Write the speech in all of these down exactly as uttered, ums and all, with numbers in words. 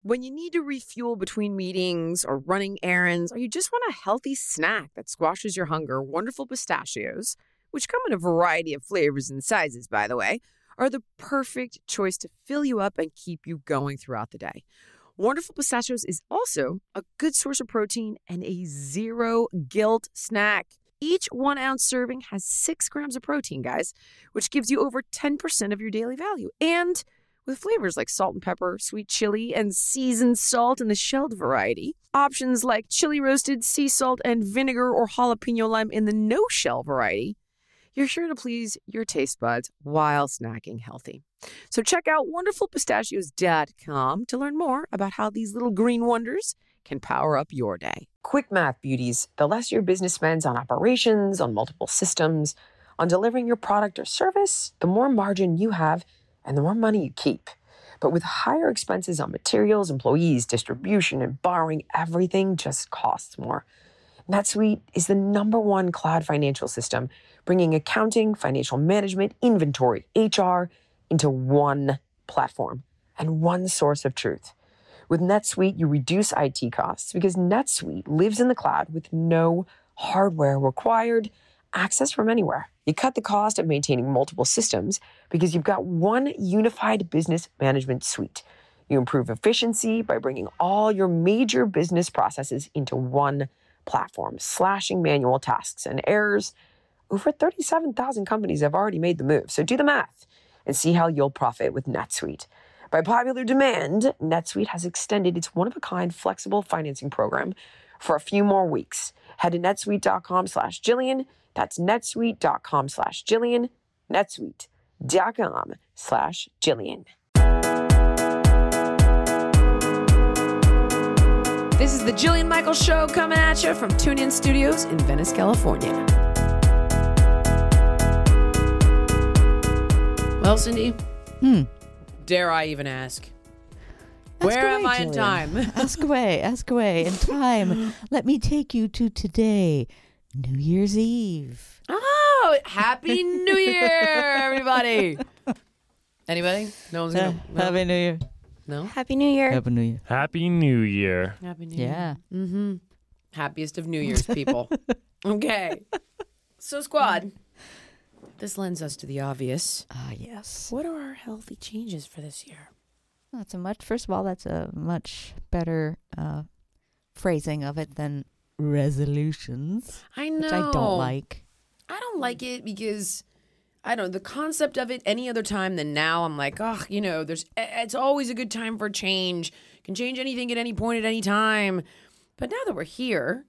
When you need to refuel between meetings or running errands, or you just want a healthy snack that squashes your hunger, Wonderful Pistachios, which come in a variety of flavors and sizes, by the way, are the perfect choice to fill you up and keep you going throughout the day. Wonderful Pistachios is also a good source of protein and a zero guilt snack. Each one ounce serving has six grams of protein, guys, which gives you over ten percent of your daily value. And with flavors like salt and pepper, sweet chili, and seasoned salt in the shelled variety, options like chili roasted, sea salt, and vinegar or jalapeno lime in the no-shell variety, you're sure to please your taste buds while snacking healthy. So check out wonderful pistachios dot com to learn more about how these little green wonders can power up your day. Quick math, beauties. The less your business spends on operations, on multiple systems, on delivering your product or service, the more margin you have and the more money you keep. But with higher expenses on materials, employees, distribution, and borrowing, everything just costs more. NetSuite is the number one cloud financial system, bringing accounting, financial management, inventory, H R into one platform and one source of truth. With NetSuite, you reduce I T costs because NetSuite lives in the cloud with no hardware required, access from anywhere. You cut the cost of maintaining multiple systems because you've got one unified business management suite. You improve efficiency by bringing all your major business processes into one platform, slashing manual tasks and errors. Over thirty-seven thousand companies have already made the move, so do the math and see how you'll profit with NetSuite. By popular demand, NetSuite has extended its one-of-a-kind flexible financing program for a few more weeks. Head to netsuite.com slash Jillian. That's netsuite.com slash Jillian. netsuite.com slash Jillian. This is the Jillian Michaels Show coming at you from TuneIn Studios in Venice, California. Well, Cindy, Hmm. dare I even ask? Ask Where away, am I in Jillian. time? Ask away, ask away. In time, let me take you to today, New Year's Eve. Oh, Happy New Year, everybody. Anybody? No one's Uh, going to. Happy New Year. No? Happy New Year. Happy New Year. Happy New Year. Happy New Yeah. Year. Mm-hmm. Happiest of New Year's, people. Okay. So, squad, this lends us to the obvious. Ah, yes. What are our healthy changes for this year? That's a much, first of all, that's a much better uh, phrasing of it than resolutions, I know. which I don't like. I don't like it because I don't know, the concept of it any other time than now. I'm like, oh, you know, there's it's always a good time for a change. Can change anything at any point at any time. But now that we're here,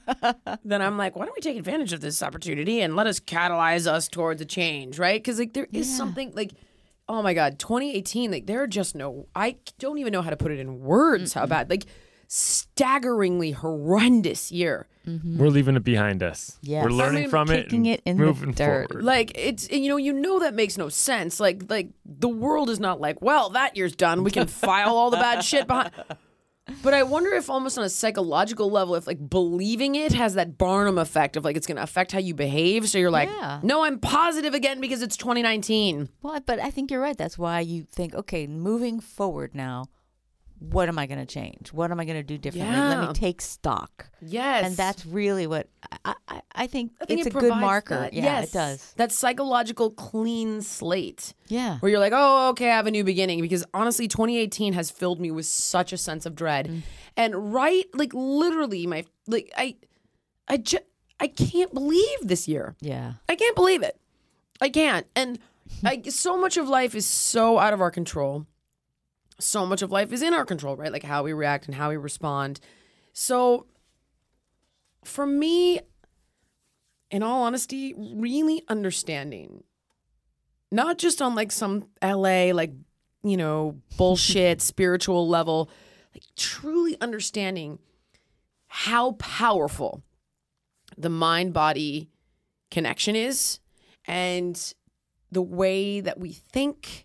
then I'm like, why don't we take advantage of this opportunity and let us catalyze us towards a change, right? Because like there is Yeah. something like, oh my God, twenty eighteen, like there are just no, I don't even know how to put it in words. Mm-mm. How bad, like staggeringly horrendous year. Mm-hmm. We're leaving it behind us. Yes. We're learning I mean, from it kicking and it in the moving dirt. forward. Like it's, and, you know, you know that makes no sense. Like, like the world is not like, well, that year's done. We can file all the bad shit behind. But I wonder if almost on a psychological level, if like believing it has that Barnum effect of like it's going to affect how you behave. So you're like, Yeah. no, I'm positive again because it's twenty nineteen. Well, but I think you're right. That's why you think, okay, moving forward now, what am I going to change? What am I going to do differently? Let Yeah. me take stock. Yes. And that's really what I, I, I think, I think it's it a good provides marker. that. Yeah, Yes. it does. That psychological clean slate. Yeah. Where you're like, oh, okay, I have a new beginning. Because honestly, twenty eighteen has filled me with such a sense of dread. Mm. And right, like literally, my, like, I, I just, I can't believe this year. Yeah. I can't believe it. I can't. And I, so much of life is so out of our control. So much of life is in our control, right? Like how we react and how we respond. So for me, in all honesty, really understanding, not just on like some L A, like, you know, bullshit spiritual level, like truly understanding how powerful the mind-body connection is and the way that we think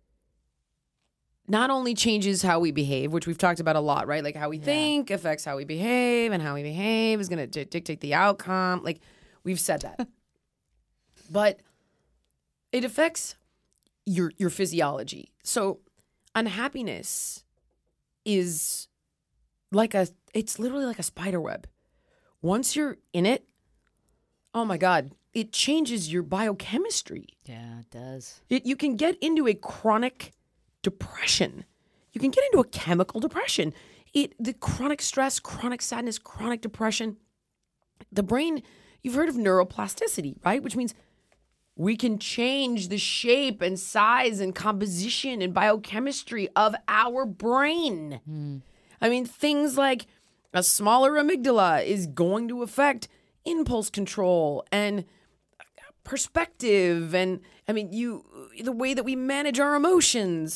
not only changes how we behave, which we've talked about a lot, right? Like how we Yeah. think affects how we behave, and how we behave is going to d- dictate the outcome. Like we've said that. But it affects your your physiology. So unhappiness is like a, it's literally like a spider web. Once you're in it, oh my God, it changes your biochemistry. Yeah, it does. It, you can get into a chronic depression. You can get into a chemical depression. It, the chronic stress, chronic sadness, chronic depression. The brain, you've heard of neuroplasticity, right? Which means we can change the shape and size and composition and biochemistry of our brain. Mm. I mean, things like a smaller amygdala is going to affect impulse control and perspective. And I mean, you, the way that we manage our emotions,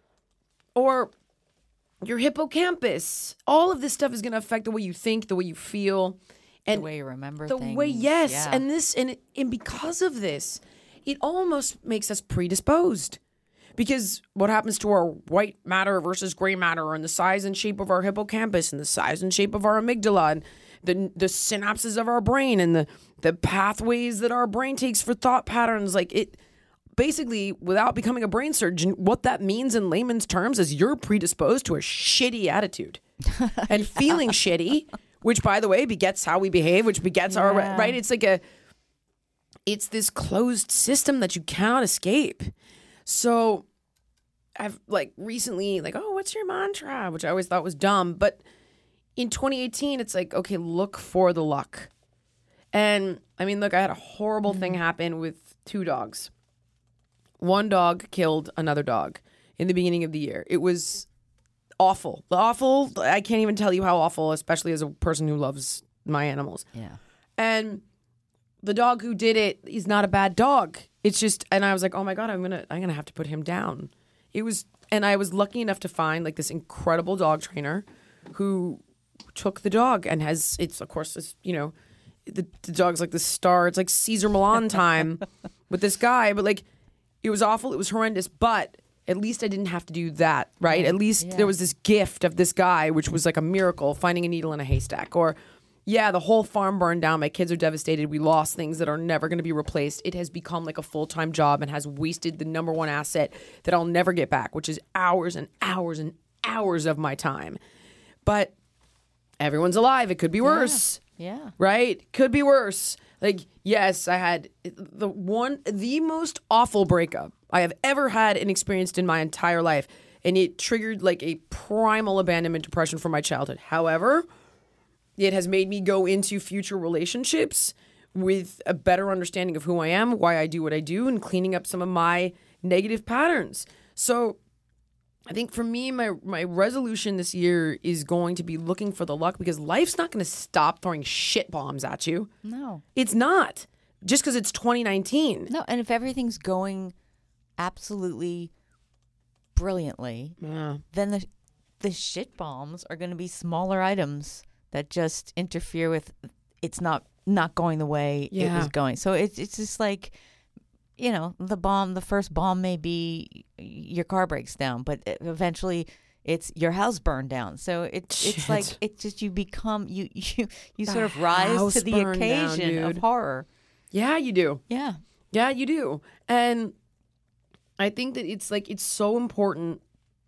or your hippocampus. All of this stuff is going to affect the way you think, the way you feel. And the way you remember the things. way, yes. Yeah. And this, and, and because of this, it almost makes us predisposed. Because what happens to our white matter versus gray matter, and the size and shape of our hippocampus, and the size and shape of our amygdala, and the the synapses of our brain, and the, the pathways that our brain takes for thought patterns, like it, basically, without becoming a brain surgeon, what that means in layman's terms is you're predisposed to a shitty attitude and yeah. feeling shitty, which, by the way, begets how we behave, which begets yeah. our, right? It's like a, it's this closed system that you cannot escape. So I've like recently like, oh, what's your mantra? Which I always thought was dumb. But in twenty eighteen, it's like, okay, look for the luck. And I mean, look, I had a horrible mm-hmm. thing happen with two dogs. One dog killed another dog in the beginning of the year. It was awful. The awful, I can't even tell you how awful, especially as a person who loves my animals. Yeah. And the dog who did it, he's not a bad dog. It's just, and I was like, oh my God, I'm going to, I'm going to have to put him down. It was, and I was lucky enough to find like this incredible dog trainer who took the dog and has, it's of course, this, you know, the, the dog's like the star. It's like Caesar Milan time with this guy, but like, it was awful. It was horrendous, but at least I didn't have to do that, right? At least yeah. there was this gift of this guy, which was like a miracle, finding a needle in a haystack. Or, yeah, the whole farm burned down. My kids are devastated. We lost things that are never going to be replaced. It has become like a full-time job and has wasted the number one asset that I'll never get back, which is hours and hours and hours of my time. But everyone's alive. It could be worse. Yeah. yeah. Right? Could be worse. Like, yes, I had the one, the most awful breakup I have ever had and experienced in my entire life. And it triggered like a primal abandonment depression from my childhood. However, it has made me go into future relationships with a better understanding of who I am, why I do what I do, and cleaning up some of my negative patterns. So I think for me, my my resolution this year is going to be looking for the luck, because life's not going to stop throwing shit bombs at you. No. It's not. Just because it's twenty nineteen. No, and if everything's going absolutely brilliantly, yeah. then the the shit bombs are going to be smaller items that just interfere with it's not not going the way yeah. it was going. So it's it's just like, you know, the bomb, the first bomb may be your car breaks down, but eventually it's your house burned down. So it's Shit. it's like it's just you become you you you The sort of rise to the house burned occasion down, of dude. horror. Yeah, you do. Yeah. Yeah, you do. And I think that it's like, it's so important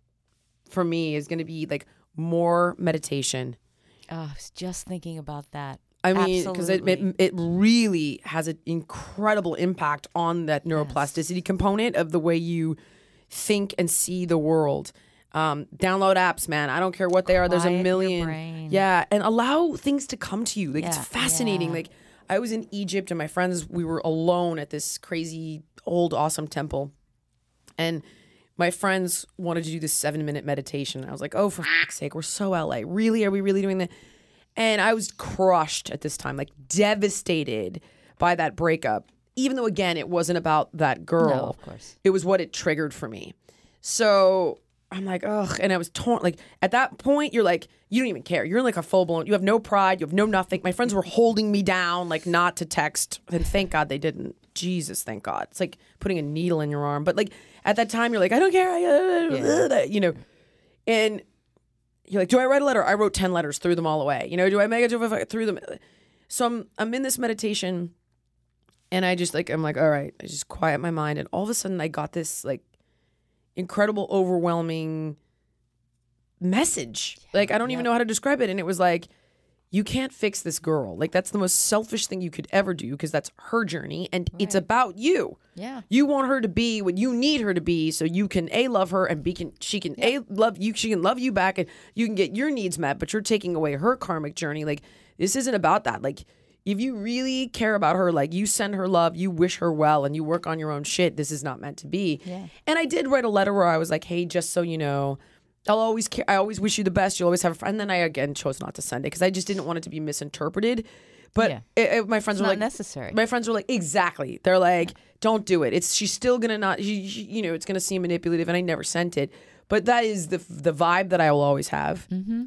for me is going to be like more meditation. Oh, I was just thinking about that. I mean, because it, Absolutely. it it really has an incredible impact on that neuroplasticity Yes. component of the way you think and see the world. Um, download apps, man. I don't care what they are. There's a Quiet your million. brain. Yeah, and allow things to come to you. Like it's Yeah, fascinating. yeah. Like I was in Egypt and my friends, we were alone at this crazy old awesome temple, and my friends wanted to do this seven minute meditation. I was like, oh, for fuck's sake, we're so L A. Really? Are we really doing that? And I was crushed at this time, like devastated by that breakup. Even though, again, it wasn't about that girl. No, of course. It was what it triggered for me. So I'm like, ugh. And I was torn. Like at that point, you're like, you don't even care. You're in like a full blown, you have no pride. You have no nothing. My friends were holding me down, like not to text. And thank God they didn't. Jesus, thank God. It's like putting a needle in your arm. But like at that time, you're like, I don't care. I, uh, Yeah. You know, and you're like, do I write a letter? I wrote ten letters, threw them all away. You know, do I make it? Do I threw them? So I'm, I'm in this meditation and I just like, I'm like, all right, I just quiet my mind. And all of a sudden I got this like incredible, overwhelming message. Like, I don't even know how to describe it. And it was like, you can't fix this girl. Like, that's the most selfish thing you could ever do because that's her journey and Right. it's about you. Yeah. You want her to be what you need her to be so you can A, love her, and B, can she can A, love you, she can love you back, and you can get your needs met, but you're taking away her karmic journey. Like, this isn't about that. Like, if you really care about her, like, you send her love, you wish her well, and you work on your own shit, this is not meant to be. Yeah. And I did write a letter where I was like, hey, just so you know, I'll always care. I always wish you the best. You'll always have a friend. And then I again chose not to send it because I just didn't want it to be misinterpreted. But Yeah. it, it- my friends It's were not like, necessary. My friends were like, exactly. They're like, don't do it. It's she's still gonna not. She, she- you know, it's gonna seem manipulative. And I never sent it. But that is the the vibe that I will always have. Mm-hmm.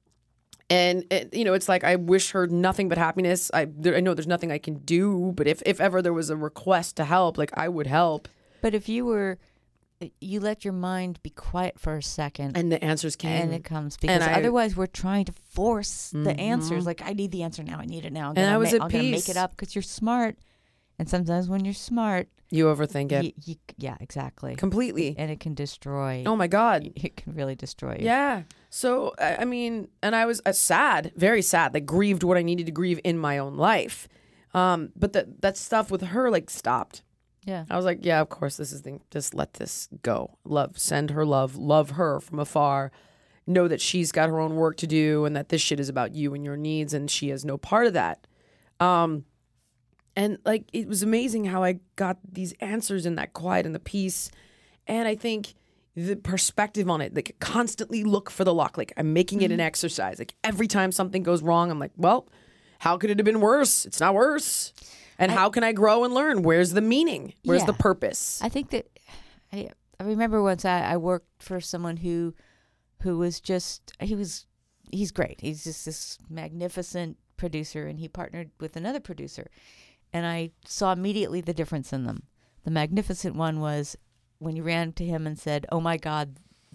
And it, you know, it's like I wish her nothing but happiness. I there, I know there's nothing I can do. But if if ever there was a request to help, like I would help. But if you were, you let your mind be quiet for a second. And the answers came. And it comes because I- otherwise we're trying to force the answers. Like, I need the answer now. I need it now. I'm And I gonna was ma- at I'm gonna make peace. it up because you're smart. And sometimes when you're smart, You overthink it you, you, yeah, exactly. completely. And it can destroy. Oh my God. It can really destroy you. Yeah. So, I I mean, and I was uh, sad, very sad, like grieved what I needed to grieve in my own life. Um, but that that stuff with her, like, stopped. Yeah. I was like, yeah, of course, this is the, just let this go. Love, send her love, love her from afar. Know that she's got her own work to do and that this shit is about you and your needs and she has no part of that. Um, and like, it was amazing how I got these answers in that quiet and the peace. And I think the perspective on it, like constantly look for the lock. Like I'm making it an exercise. Like every time something goes wrong, I'm like, well, how could it have been worse? It's not worse. And how can I grow and learn? Where's the meaning? Where's Yeah. the purpose? I think that I, I remember once I, I worked for someone who who was just he was he's great. He's just this magnificent producer, and he partnered with another producer, and I saw immediately the difference in them. The magnificent one was when you ran to him and said, "Oh my God,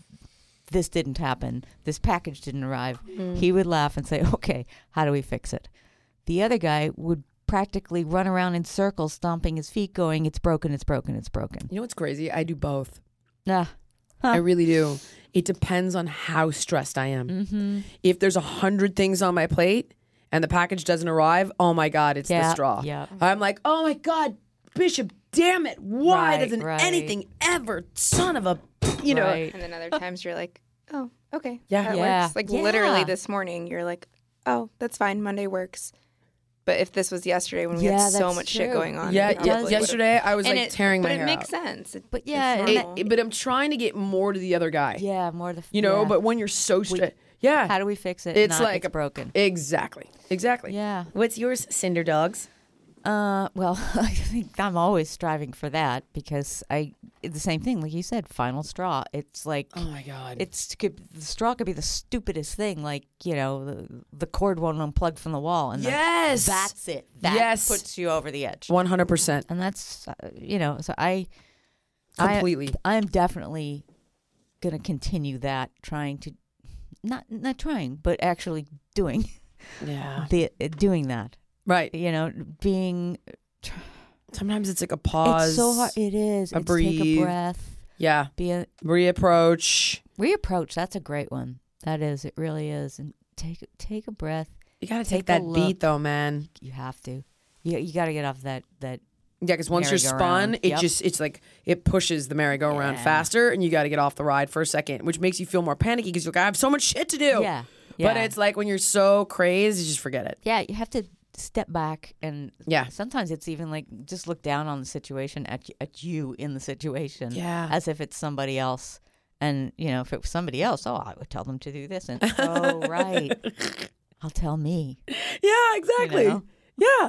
this didn't happen. This package didn't arrive." Mm. He would laugh and say, "Okay, how do we fix it?" The other guy would practically run around in circles, stomping his feet, going, "It's broken, it's broken, it's broken." You know what's crazy? I do both. Nah. I really do. It depends on how stressed I am. Mm-hmm. If there's a hundred things on my plate and the package doesn't arrive, oh my God, it's the Yeah, straw. yeah. I'm like, oh my God, Bishop, damn it. Why Right, doesn't right. anything ever, son of a, you know. Right. And then other times you're like, oh, okay. Yeah. That Yeah. works. Like Yeah. literally this morning, you're like, oh, that's fine. Monday works. But if this was yesterday when we Yeah, had so that's much shit true. going on, Yeah, it yeah, probably would've- yesterday I was And like it- tearing my but hair it makes out. sense. It, But yeah, it's and It- normal. it- but I'm trying to get more to the other guy. Yeah, more the You know, yeah. but when you're so stressed, yeah. how do we fix it? It's Not, like it's broken. Exactly. Exactly. Yeah. What's yours, Cinder Dogs? Uh, well, I think I'm always striving for that because I the same thing, like you said, final straw. It's like Oh my God. it's could, the straw could be the stupidest thing, like you know the the cord won't unplug from the wall, and then Yes. that's it. That Yes. puts you over the edge, one hundred percent. and that's uh, you know. So I Completely. I, I am definitely gonna continue that, trying to not not trying, but actually doing Yeah. the uh, doing that. Right. You know, being Sometimes it's like a pause. it's so hard. It is. a It's take breathe. a breath. Yeah. Be a Reapproach. reapproach. That's a great one. That is. It really is. And take take a breath. You got to Take take, a that look. beat though, man. You have to. You you got to get off that that. Yeah, because once you're spun, Merry-go-round. it Yep. just it's like it pushes the merry-go-round Yeah. faster, and you got to get off the ride for a second, which makes you feel more panicky because you're like, I have so much shit to do. Yeah. But Yeah. it's like when you're so crazed, you just forget it. Yeah. You have to step back, and Yeah. sometimes it's even like just look down on the situation at at you in the situation. Yeah. As if it's somebody else. And you know, if it was somebody else, oh, I would tell them to do this. And oh, right, I'll tell me. Yeah, exactly. know? Yeah.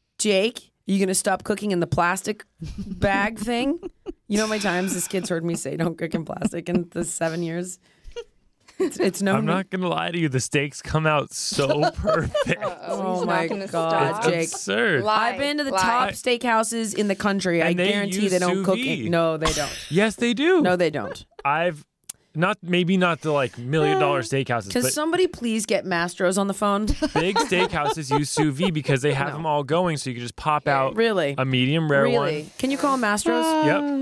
Jake, you gonna stop cooking in the plastic bag thing? You know how many times this kid's heard me say don't cook in plastic in the seven years? It's, it's no. I'm not gonna lie to you. The steaks come out so perfect. Oh He's my not gonna God, stop. Jake. It's absurd. Lie, I've been to the lie. top steakhouses in the country. I And they guarantee use they don't sous cook vide. it. No, they don't. Yes, they do. No, they don't. I've not maybe not the like million dollar steakhouses, Can but somebody please get Mastro's on the phone? big steakhouses use sous vide because they have No. them all going, so you can just pop out Really? a medium rare Really? one. Can you call Mastro's? Yep.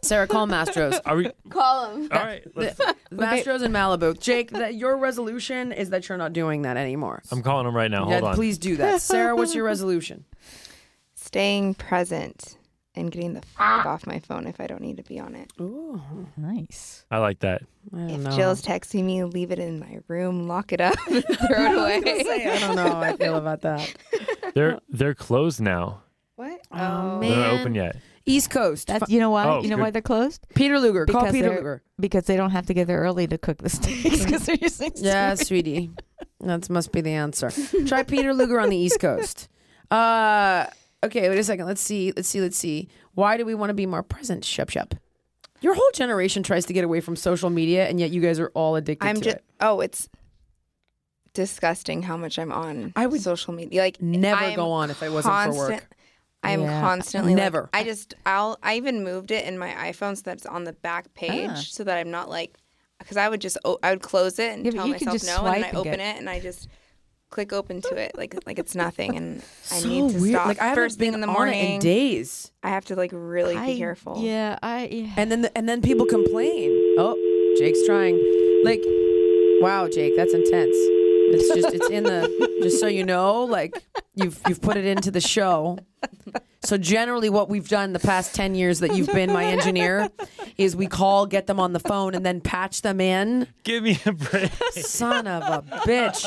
Sarah, call Mastros. Are we? Call him. All right. Let's, Mastros in Malibu. Jake, that your resolution is that you're not doing that anymore. I'm calling him right now. Yeah, Hold on. please do that. Sarah, what's your resolution? Staying present and getting the f- off my phone if I don't need to be on it. Ooh, Nice. I like that. I don't If know. Jill's texting me, leave it in my room, lock it up, and throw it away. I don't know how I feel about that. They're they're closed now. What? Oh, They're not man. open yet. East Coast. That's you know why? Oh, you know good. why they're closed? Peter Luger. Call Because Peter they're- Luger. Because they don't have to get there early to cook the steaks because they're using Yeah, sweetie. That must be the answer. Try Peter Luger on the East Coast. Uh, okay, wait a second. Let's see. Let's see. Let's see. Why do we want to be more present? Shup, shup. Your whole generation tries to get away from social media, and yet you guys are all addicted I'm to just. it. Oh, it's disgusting how much I'm on I would social media. Like Never I'm go on if it wasn't for work. constant- I'm Yeah. constantly like- Never. I just I'll I even moved it in my iPhone so that it's on the back page Ah. so that I'm not like because I would just o- I would close it and Yeah, but tell you can myself just no and then swipe I and open get- it and I just click open to it like like it's nothing and I So need to weird. stop. Like I haven't First thing been in the on it morning. in days. I have to like really I- be careful. Yeah, I. Yeah. And then the, and then people complain. Oh, Jake's trying. Like, wow, Jake, that's intense. It's just it's in the just so you know, like you've you've put it into the show. So generally what we've done the past ten years that you've been my engineer is we call, get them on the phone, and then patch them in. Give me a break. Son of a bitch.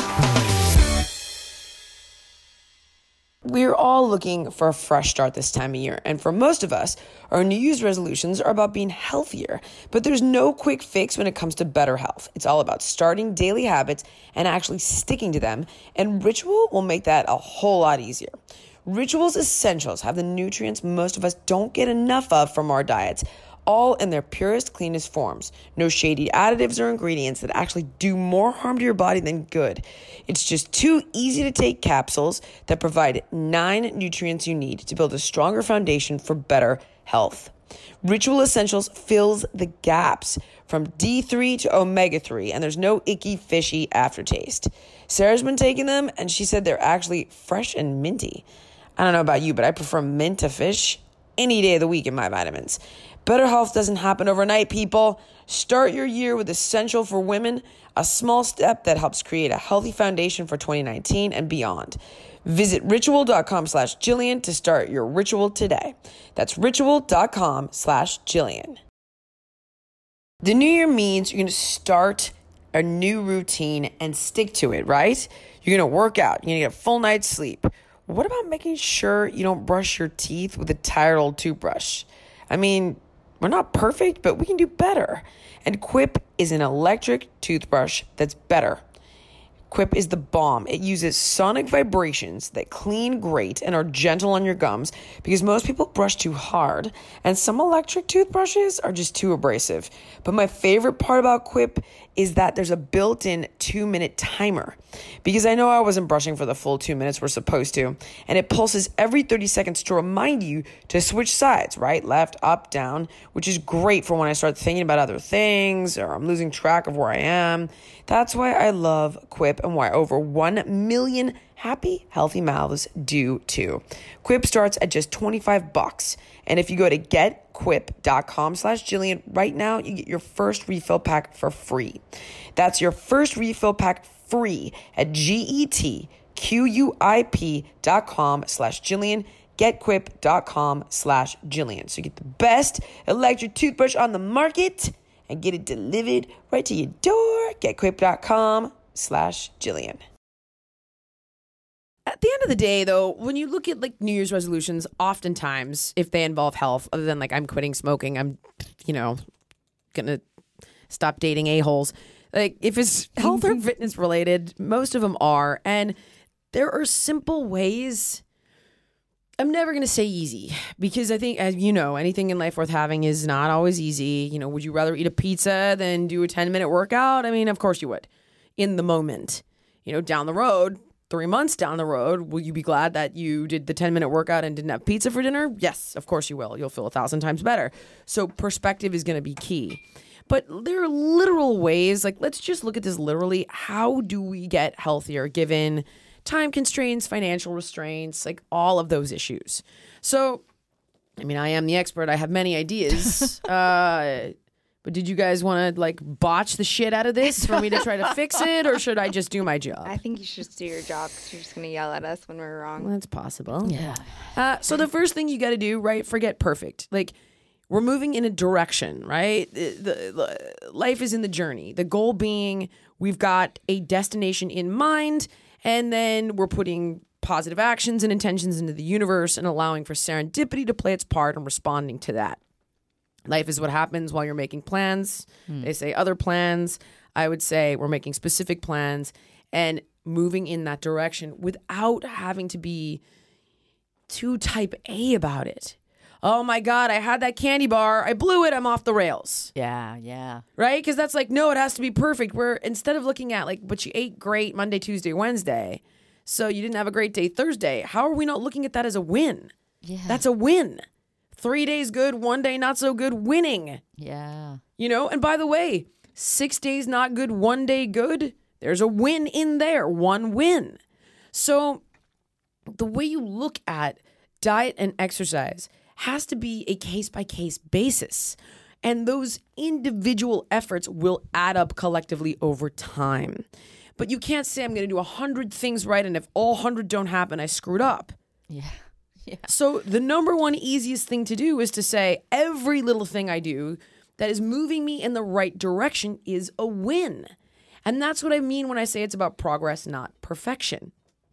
We're all looking for a fresh start this time of year, and for most of us, our New Year's resolutions are about being healthier. But there's no quick fix when it comes to better health. It's all about starting daily habits and actually sticking to them, and Ritual will make that a whole lot easier. Ritual's essentials have the nutrients most of us don't get enough of from our diets, all in their purest, cleanest forms. No shady additives or ingredients that actually do more harm to your body than good. It's just two easy to take capsules that provide nine nutrients you need to build a stronger foundation for better health. Ritual Essentials fills the gaps from D three to omega three, and there's no icky, fishy aftertaste. Sarah's been taking them, and she said they're actually fresh and minty. I don't know about you, but I prefer mint to fish any day of the week in my vitamins. Better health doesn't happen overnight, people. Start your year with Essential for Women, a small step that helps create a healthy foundation for twenty nineteen and beyond. Visit ritual.com slash Jillian to start your ritual today. That's ritual.com slash Jillian. The new year means you're going to start a new routine and stick to it, right? You're going to work out. You're going to get a full night's sleep. What about making sure you don't brush your teeth with a tired old toothbrush? I mean, we're not perfect, but we can do better. And Quip is an electric toothbrush that's better. Quip is the bomb. It uses sonic vibrations that clean great and are gentle on your gums because most people brush too hard and some electric toothbrushes are just too abrasive. But my favorite part about Quip is that there's a built-in two-minute timer because I know I wasn't brushing for the full two minutes we're supposed to, and it pulses every thirty seconds to remind you to switch sides, right, left, up, down, which is great for when I start thinking about other things or I'm losing track of where I am. That's why I love Quip and why over one million happy, healthy mouths do too. Quip starts at just twenty-five bucks. And if you go to getquip.com slash Jillian right now, you get your first refill pack for free. That's your first refill pack free at G-E-T-Q-U-I-P.com slash Jillian. Getquip.com slash Jillian. So you get the best electric toothbrush on the market and get it delivered right to your door. Getquip.com slash Jillian. At the end of the day, though, when you look at like New Year's resolutions, oftentimes if they involve health, other than like I'm quitting smoking, I'm, you know, gonna stop dating a-holes. Like if it's health or fitness related, most of them are. And there are simple ways. I'm never going to say easy because I think, as you know, anything in life worth having is not always easy. You know, would you rather eat a pizza than do a ten minute workout? I mean, of course you would in the moment. You know, down the road, three months down the road, will you be glad that you did the ten minute workout and didn't have pizza for dinner? Yes, of course you will. You'll feel a thousand times better. So perspective is going to be key. But there are literal ways, like let's just look at this literally. How do we get healthier given time constraints, financial restraints, like all of those issues? So I mean, I am the expert. I have many ideas. uh, but did you guys want to like botch the shit out of this for me to try to fix it, or should I just do my job? I think you should just do your job because you're just going to yell at us when we're wrong. Well, that's possible. Yeah. Uh, so the first thing you got to do, right? Forget perfect. Like, we're moving in a direction, right? The, the, the life is in the journey. The goal being we've got a destination in mind, and then we're putting positive actions and intentions into the universe and allowing for serendipity to play its part and responding to that. Life is what happens while you're making plans. Hmm. They say other plans. I would say we're making specific plans and moving in that direction without having to be too type A about it. Oh my God, I had that candy bar. I blew it. I'm off the rails. Yeah, yeah. Right? Because that's like, no, it has to be perfect. Where instead of looking at like, but you ate great Monday, Tuesday, Wednesday, so you didn't have a great day Thursday. How are we not looking at that as a win? Yeah. That's a win. Three days good, one day not so good, winning. Yeah. You know, and by the way, six days not good, one day good. There's a win in there, one win. So the way you look at diet and exercise has to be a case-by-case basis. And those individual efforts will add up collectively over time. But you can't say I'm going to do one hundred things right, and if all one hundred don't happen, I screwed up. Yeah. Yeah. So the number one easiest thing to do is to say every little thing I do that is moving me in the right direction is a win. And that's what I mean when I say it's about progress, not perfection.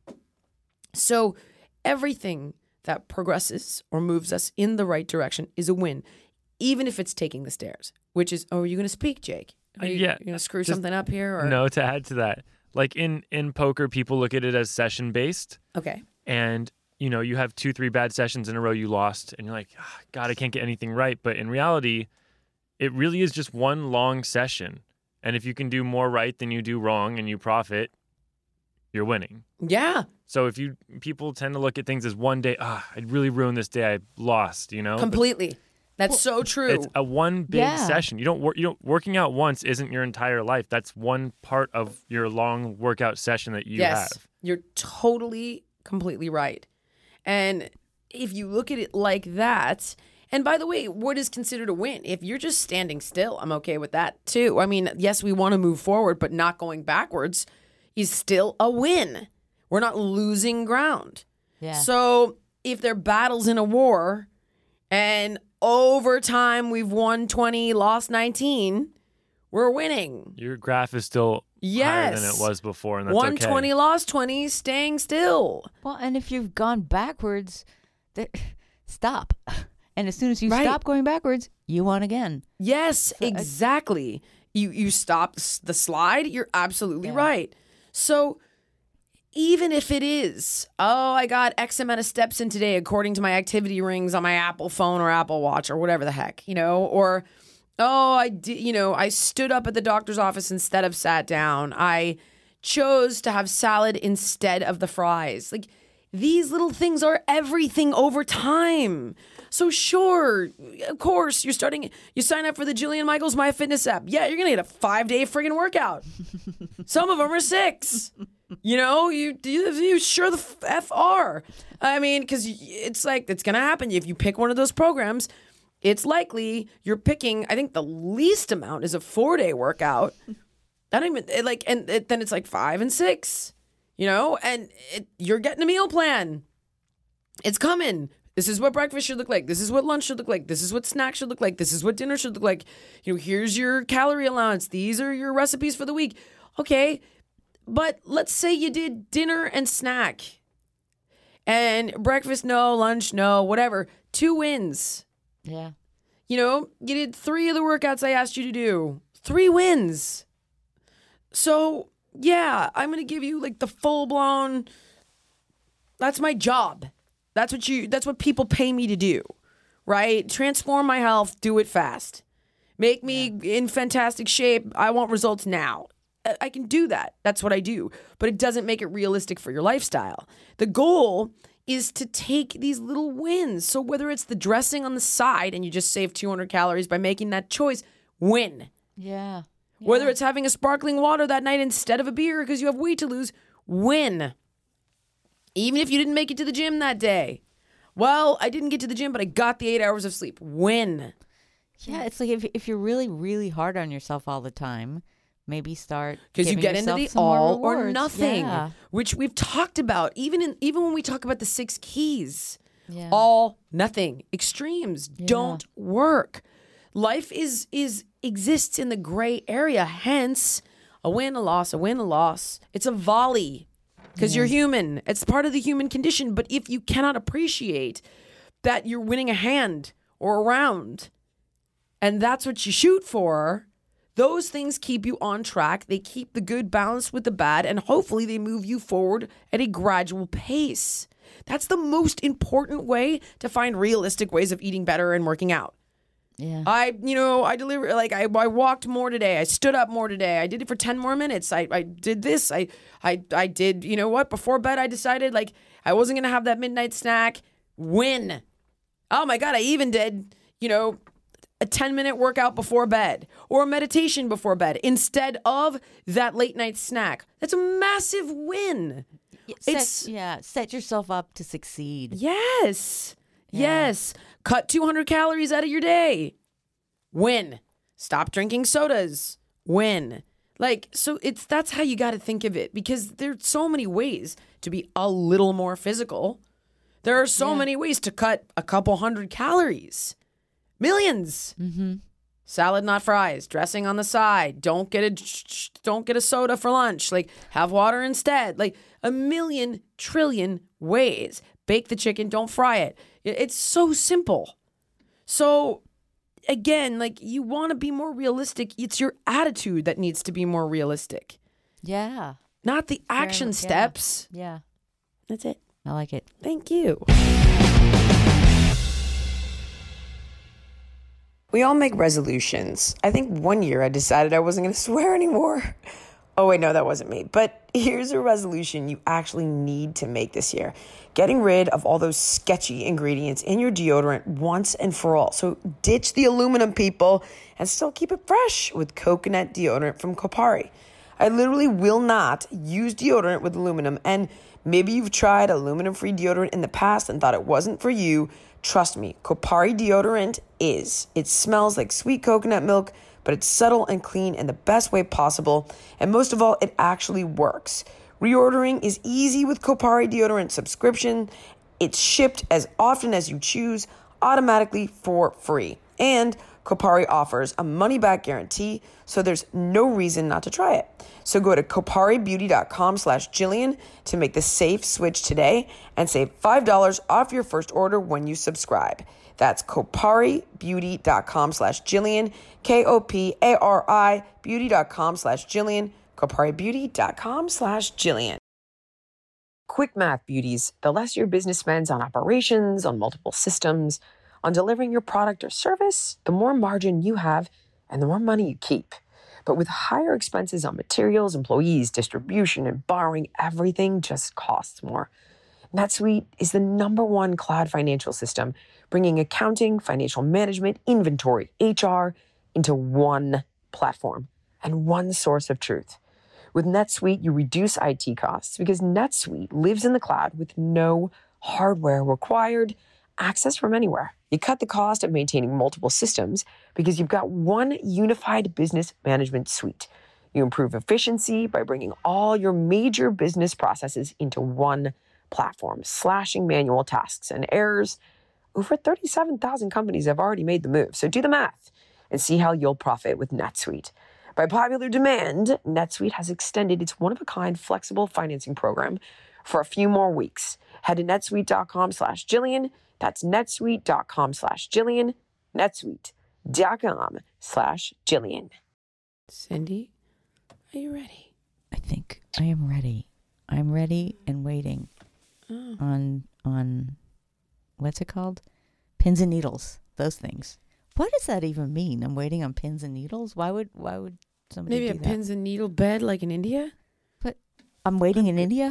So everything that progresses or moves us in the right direction is a win, even if it's taking the stairs, which is, oh, are you going to speak, Jake? Are you, yeah. you going to screw Just, something up here? Or? No, to add to that, like in, in poker, people look at it as session based. Okay. And, you know, you have two, three bad sessions in a row you lost, and you're like, oh, God, I can't get anything right. But in reality, it really is just one long session. And if you can do more right than you do wrong and you profit, you're winning. Yeah. So if you people tend to look at things as one day, ah, I really ruined this day, I lost, you know? Completely. That's well, so true. It's a one big yeah. session. You don't work. You don't working out once isn't your entire life. That's one part of your long workout session that you yes, have. You're totally, completely right. And if you look at it like that, and by the way, what is considered a win? If you're just standing still, I'm okay with that too. I mean, yes, we want to move forward, but not going backwards is still a win. We're not losing ground. Yeah. So if there are battles in a war and over time we've won twenty, lost nineteen, we're winning. Your graph is still yes. higher than it was before, and that's Won okay. twenty, lost twenty, staying still. Well, and if you've gone backwards, th- stop. And as soon as you right. stop going backwards, you won again. Yes, So, uh, exactly. You you stop the slide, you're absolutely Yeah. right. So even if it is, oh, I got X amount of steps in today according to my activity rings on my Apple phone or Apple Watch or whatever the heck, you know, or oh, I did, you know, I stood up at the doctor's office instead of sat down. I chose to have salad instead of the fries. Like, these little things are everything over time. So sure, of course, you're starting, you sign up for the Jillian Michaels My Fitness app. Yeah, you're going to get a five-day friggin' workout. Some of them are six. You know, you, you, you sure the F are. I mean, because it's like, it's going to happen. If you pick one of those programs, it's likely you're picking, I think the least amount is a four-day workout. I don't even, it like, and it, then it's like five and six, you know, and it, you're getting a meal plan. It's coming. This is what breakfast should look like. This is what lunch should look like. This is what snacks should look like. This is what dinner should look like. You know, here's your calorie allowance. These are your recipes for the week. Okay, but let's say you did dinner and snack. And breakfast, no. Lunch, no. Whatever. Two wins. Yeah. You know, you did three of the workouts I asked you to do. Three wins. So, yeah, I'm going to give you like the full-blown, that's my job. That's what you. That's what people pay me to do, right? Transform my health, do it fast. Make me yeah. in fantastic shape. I want results now. I can do that. That's what I do. But it doesn't make it realistic for your lifestyle. The goal is to take these little wins. So whether it's the dressing on the side and you just save two hundred calories by making that choice, win. Yeah. yeah. Whether it's having a sparkling water that night instead of a beer because you have weight to lose, win. Even if you didn't make it to the gym that day. Well, I didn't get to the gym, but I got the eight hours of sleep. Win. Yeah, it's like if if you're really, really hard on yourself all the time, maybe start because you get into the all or nothing, yeah. which we've talked about. Even in even when we talk about the six keys, yeah. all, nothing, extremes Yeah. don't work. Life is is exists in the gray area. Hence, a win, a loss, a win, a loss. It's a volley because Yeah. you're human. It's part of the human condition. But if you cannot appreciate that you're winning a hand or a round, and that's what you shoot for, those things keep you on track. They keep the good balanced with the bad, and hopefully they move you forward at a gradual pace. That's the most important way to find realistic ways of eating better and working out. Yeah. I, you know, I deliver, like I, I walked more today. I stood up more today. I did it for ten more minutes. I, I did this. I, I, I did, you know what? Before bed, I decided like I wasn't going to have that midnight snack. Win. Oh my God. I even did, you know, a ten minute workout before bed or a meditation before bed instead of that late night snack. That's a massive win. Set, It's yeah, set yourself up to succeed. yes. Yeah. Yes. Cut two hundred calories out of your day. Win. Stop drinking sodas. Win. Like, so it's that's how you got to think of it, because there's so many ways to be a little more physical. There are so Yeah. many ways to cut a couple hundred calories. Millions. Mm-hmm. Salad, not fries. Dressing on the side. Don't get a don't get a soda for lunch. Like, have water instead. Like, a million trillion ways. Bake the chicken. Don't fry it. It's so simple. So, again, like, you want to be more realistic. It's your attitude that needs to be more realistic, Yeah. not the action much, yeah. steps. Yeah. That's it. I like it. Thank you. We all make resolutions. I think one year I decided I wasn't going to swear anymore. Oh, wait, no, that wasn't me. But here's a resolution you actually need to make this year. Getting rid of all those sketchy ingredients in your deodorant once and for all. So ditch the aluminum, people, and still keep it fresh with coconut deodorant from Kopari. I literally will not use deodorant with aluminum, and maybe you've tried aluminum-free deodorant in the past and thought it wasn't for you. Trust me, Kopari deodorant is. It smells like sweet coconut milk, but it's subtle and clean in the best way possible. And most of all, it actually works. Reordering is easy with Kopari deodorant subscription. It's shipped as often as you choose, automatically for free. And Kopari offers a money-back guarantee, so there's no reason not to try it. So go to koparibeauty.com slash Jillian to make the safe switch today and save five dollars off your first order when you subscribe. That's koparibeauty.com slash Jillian, K O P A R I beauty.com slash Jillian, koparibeauty.com slash Jillian. Quick math, beauties. The less your business spends on operations, on multiple systems, on delivering your product or service, the more margin you have and the more money you keep. But with higher expenses on materials, employees, distribution, and borrowing, everything just costs more. NetSuite is the number one cloud financial system, bringing accounting, financial management, inventory, H R into one platform and one source of truth. With NetSuite, you reduce I T costs because NetSuite lives in the cloud with no hardware required, access from anywhere. You cut the cost of maintaining multiple systems because you've got one unified business management suite. You improve efficiency by bringing all your major business processes into one platform, slashing manual tasks and errors. Over thirty-seven thousand companies have already made the move, so do the math and see how you'll profit with NetSuite. By popular demand, NetSuite has extended its one-of-a-kind flexible financing program for a few more weeks. Head to netsuite.com slash Jillian. That's netsuite.com slash Jillian. netsuite.com slash Jillian. Cindy, are you ready? I think I am ready. I'm ready and waiting Oh. on on what's it called? Pins and needles. Those things. What does that even mean? I'm waiting on pins and needles. Why would why would somebody Maybe do a that? pins and needle bed like in India? But I'm waiting in India.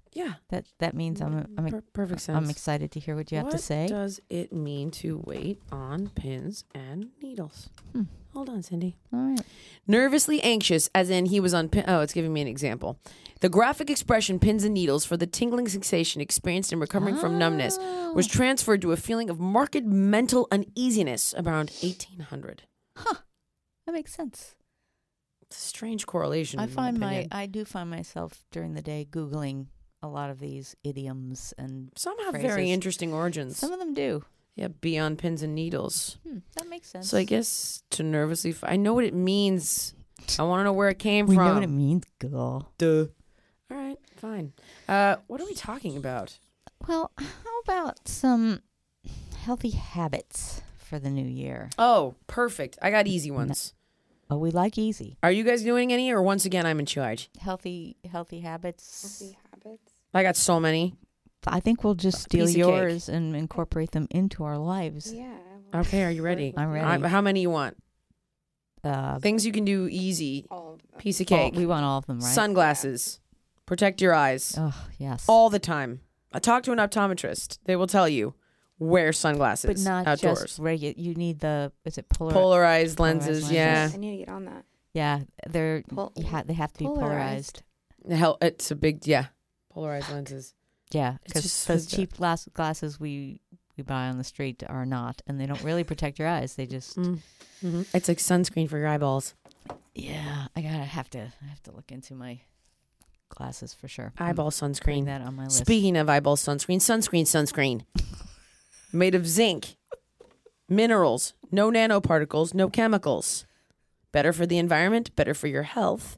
Yeah. That that means I'm I'm Per- perfect sense. I'm excited to hear what you have what to say. does it mean to wait on pins and needles? Hmm. Hold on, Cindy. All right. Nervously anxious, as in he was on pin. Oh, it's giving me an example. The graphic expression pins and needles for the tingling sensation experienced in recovering from numbness Oh. was transferred to a feeling of marked mental uneasiness around eighteen hundred. That makes sense. It's a strange correlation. I in find my opinion. I do find myself during the day Googling a lot of these idioms, and Some have phrases. very interesting origins. some of them do. Yeah, beyond pins and needles. Hmm, that makes sense. So I guess to nervously, f- I know what it means. I want to know where it came we from. know what it means, girl. Duh. All right, fine. Uh, what are we talking about? Well, how about some healthy habits for the new year? Oh, perfect. I got easy ones. Oh, we like easy. Are you guys doing any, or once again, I'm in charge? Healthy healthy habits. Healthy habits. I got so many. I think we'll just steal Piece of cake. yours and incorporate them into our lives. Yeah. Okay, are you ready? I'm ready. I- how many you want? Uh, Things you can do easy. All of them. Piece of all- cake. we want all of them, right? Sunglasses. Protect your eyes. Oh, yes. All the time. I talk to an optometrist. They will tell you wear sunglasses but not outdoors. just regular. You need the, is it polar? Polarized Polarized lenses, lenses. yeah. I need to get on that. Yeah, they're, Pol- you ha- they have to be polarized. polarized. Hell, it's a big, yeah. Polarized lenses. Yeah, It's because just those so- cheap glass glasses we we buy on the street are not, and they don't really protect your eyes. They just Mm-hmm. It's like sunscreen for your eyeballs. yeah. I gotta have to I have to look into my glasses for sure. I'm Eyeball putting sunscreen. that on my list. Speaking of eyeball sunscreen, sunscreen, sunscreen. Made of zinc, minerals, no nanoparticles, no chemicals. Better for the environment, better for your health.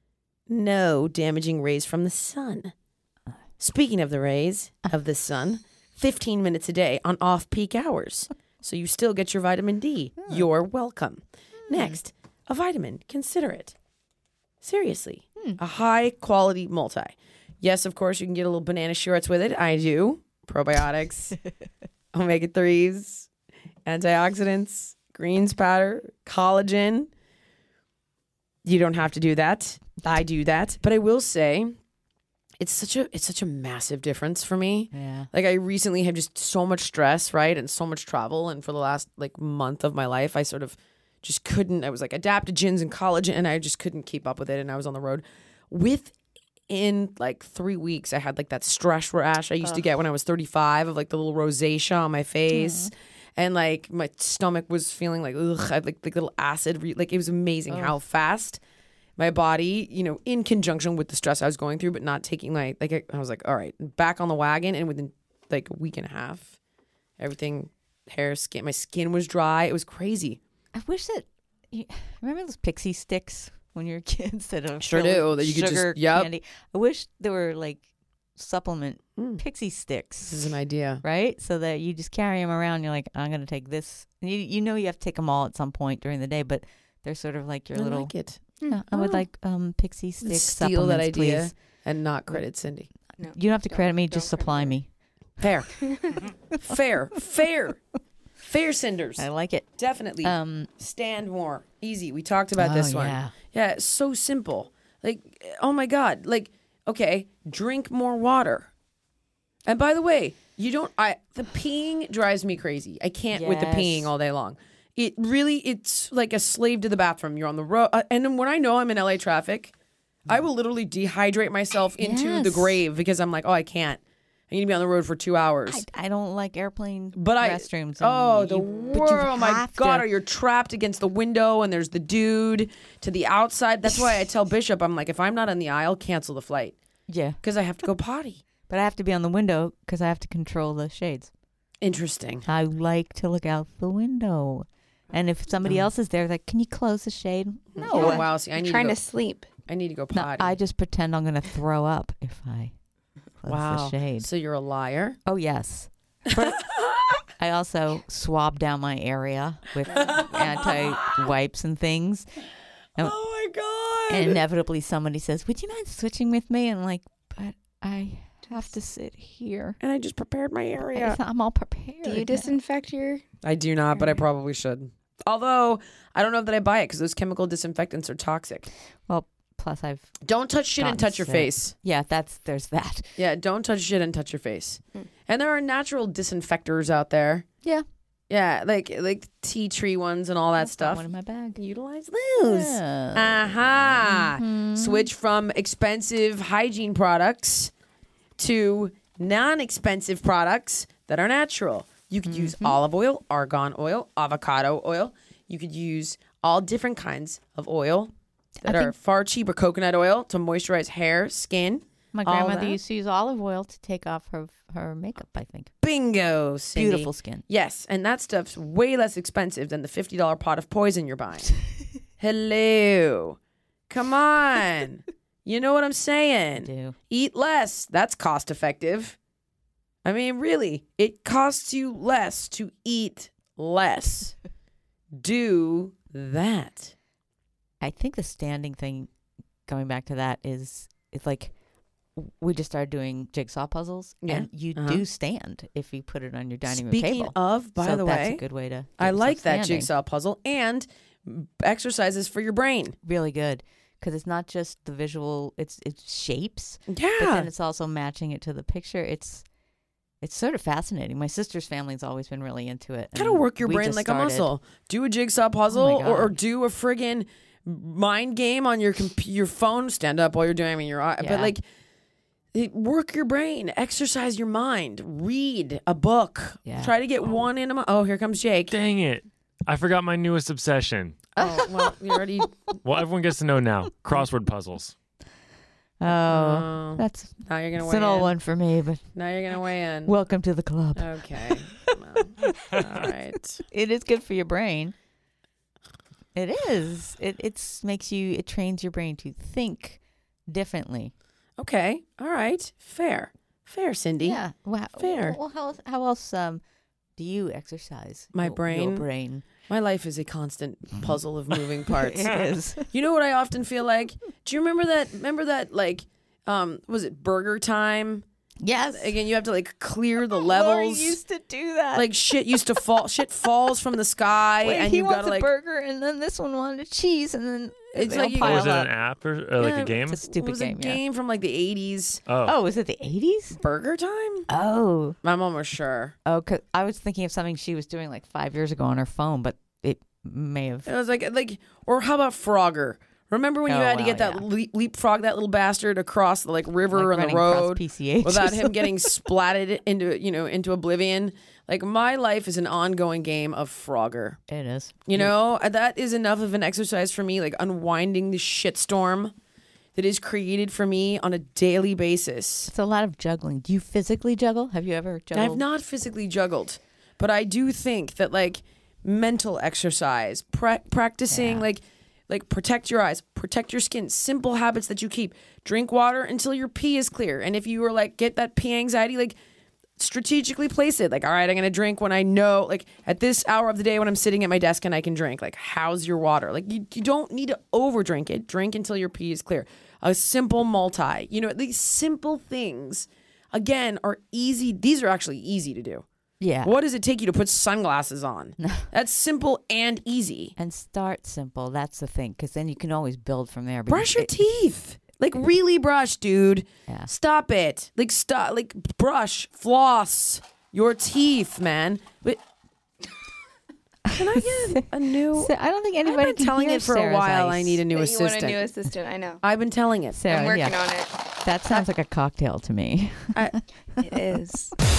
No damaging rays from the sun. Speaking of the rays of the sun, fifteen minutes a day on off-peak hours. So you still get your vitamin D. You're welcome. Next, a vitamin. Consider it. Seriously. A high-quality multi. Yes, of course, you can get a little banana shorts with it. I do. Probiotics, omega threes, antioxidants, greens powder, collagen. You don't have to do that. I do that. But I will say it's such a it's such a massive difference for me. Yeah. Like I recently have just so much stress, right? And so much travel. And for the last like month of my life, I sort of just couldn't. I was like adaptogens in college and I just couldn't keep up with it. And I was on the road. Within like three weeks, I had like that stress rash I used Ugh. to get when I was thirty-five of like the little rosacea on my face. And like my stomach was feeling like, ugh, I had like, like little acid. Re- like it was amazing Ugh. how fast my body, you know, in conjunction with the stress I was going through, but not taking my, like, I, I was like, all right, back on the wagon. And within like a week and a half, everything, hair, skin, my skin was dry. It was crazy. I wish that you, remember those pixie sticks when you were kids that are Sure filled do, with that you could just- sugar yep. candy. I wish there were like supplement Mm. pixie This sticks. is an idea. Right, so that you just carry them around. You're like, I'm gonna take this. And you you know you have to take them all at some point during the day, but they're sort of like your I little. like it. Yeah, I would Oh. like um pixie stick Steal that supplements, idea please. and not credit Cindy. No. You don't have to Don't- credit me, don't just credit supply her. me. Fair. fair. Fair. Fair cinders. I like it. Definitely. Um, Stand more. Easy. We talked about oh, this one. yeah. Yeah, it's so simple. Like, oh my God. Like, okay, drink more water. And by the way, you don't, I, the peeing drives me crazy. I can't with the Yes. peeing all day long. It really, it's like a slave to the bathroom. You're on the road. Uh, and then when I know I'm in L A traffic, I will literally dehydrate myself into the Yes. grave because I'm like, oh, I can't. I need to be on the road for two hours. I, I don't like airplane But I, restrooms. and oh, the you- but you world! Oh my have God, to- or you're trapped against the window, and there's the dude to the outside. That's why I tell Bishop, I'm like, if I'm not on the aisle, cancel the flight Yeah, because I have to go potty. but I have to be on the window because I have to control the shades. Interesting. I like to look out the window. And if somebody else is there, like, can you close the shade? No. Oh wow! See, I I'm need trying to, to go, sleep. I need to go No, potty. I just pretend I'm going to throw up if I close wow. the shade. So you're a liar. Oh, yes. But I also swab down my area with anti-wipes and things. And, Oh my God! and inevitably somebody says, would you mind switching with me? And I'm like, but I have to sit here. And I just prepared my area. I'm all prepared. Do you disinfect your? I do not, but I probably should. Although I don't know that I buy it because those chemical disinfectants are toxic. Well, Plus, I've Don't touch shit and gotten touch your sick. face. Yeah, that's there's that. Yeah, don't touch shit and touch your face. And there are natural disinfectors out there. Yeah, Yeah, like like tea tree ones and all that Got stuff. one in my bag. Utilize those. Yeah. Aha. Mhm. Switch from expensive hygiene products to non-expensive products that are natural. You could use olive oil, argan oil, avocado oil. You could use all different kinds of oil that I are think- far cheaper. Coconut oil to moisturize hair, skin. My all grandmother that. used to use olive oil to take off her her makeup. I think Bingo, Cindy. beautiful skin. Yes, and that stuff's way less expensive than the fifty dollars pot of poison you're buying. Hello. Come on. You know what I'm saying? Do Eat less. That's cost effective. I mean, really, it costs you less to eat less. Do that. I think the standing thing, going back to that, is it's like we just started doing jigsaw puzzles, Yeah. and you Uh-huh. do stand if you put it on your dining room Speaking table. of, by so the that's way, a good way to. I get like yourself that standing. jigsaw puzzle and exercises for your brain. Really good because it's not just the visual; it's it's shapes, Yeah. but then it's also matching it to the picture. It's it's sort of fascinating. My sister's family's always been really into it. Gotta and work your we brain just like started. a muscle. Do a jigsaw puzzle my or, or God. do a friggin' mind game on your comp- your phone. Stand up while you're doing it. I mean, your eye, but Yeah. like it- work your brain, exercise your mind, read a book. Yeah. Try to get one in a month. Oh, here comes Jake. Dang it. I forgot my newest obsession. Oh, well, you already. Well, everyone gets to know now. Crossword puzzles. Oh, Oh, that's now you're gonna it's weigh an old in. one for me, but Now you're gonna weigh in. welcome to the club. Okay. Well, all right. It is good for your brain. It is. It it's makes you. It trains your brain to think differently. Okay. All right. Fair. Fair, Cindy. Yeah. Wow. Fair. Well, how how else um do you exercise My your- brain? Your brain. My life is a constant puzzle of moving parts. It is. You know what I often feel like? Do you remember that? Remember that? Like, um, was it Burger Time? Yes. Again, you have to like clear the Lori levels. used to do that. Like shit used to fall. Shit falls from the sky, Wait, and he you wants gotta a like. burger, and then this one wanted a cheese, and then It's they like all you- Oh, was pile it up. an app or, or like Yeah, a game? It's a It stupid was game. a game from like the eighties. Oh. Yeah. Oh, was it the eighties? Burger Time? Oh. I'm almost sure. Oh, 'cause I was thinking of something she was doing like five years ago on her phone, but it may have. It was like like, or how about Frogger? Remember when you Oh, had to wow, get that yeah. leap, leapfrog that little bastard across the like river like and the running across road P C H or without him something. getting splatted into you know into oblivion? Like my life is an ongoing game of Frogger. It is. You know, that is enough of an exercise for me, like unwinding the shitstorm that is created for me on a daily basis. It's a lot of juggling. Do you physically juggle? Have you ever juggled? I've not physically juggled, but I do think that like mental exercise, pra- practicing Yeah. like like protect your eyes, protect your skin, simple habits that you keep. Drink water until your pee is clear. And if you were like get that pee anxiety, like strategically place it. Like, all right, I'm gonna drink when I know, like at this hour of the day when I'm sitting at my desk and I can drink. Like, how's your water? Like, you, you don't need to over drink it. Drink until your pee is clear. A simple multi, you know, these simple things, again, are easy. These are actually easy to do. Yeah. What does it take you to put sunglasses on? That's simple and easy. And start simple. That's the thing, because then you can always build from there. But Brush your it- teeth. Like really brush, dude. Yeah. Stop it. Like stop. Like brush, floss your teeth, man. But can I get a new? So I don't think I've anybody been can telling hear it for a Sarah's while. ice. I need a new But you want assistant. a new assistant, I know. I've been telling it. Sarah, I'm working yeah. on it. That sounds like a cocktail to me. I, It is.